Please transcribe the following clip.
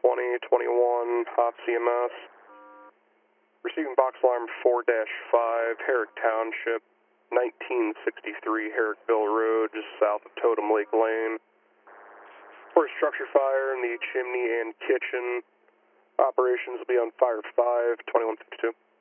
2021, Hot CMS. Receiving box alarm 4-5, Herrick Township, 1963 Herrickville Road, just south of Totem Lake Lane. For a structure fire in the chimney and kitchen. Operations will be on fire 5, 2152.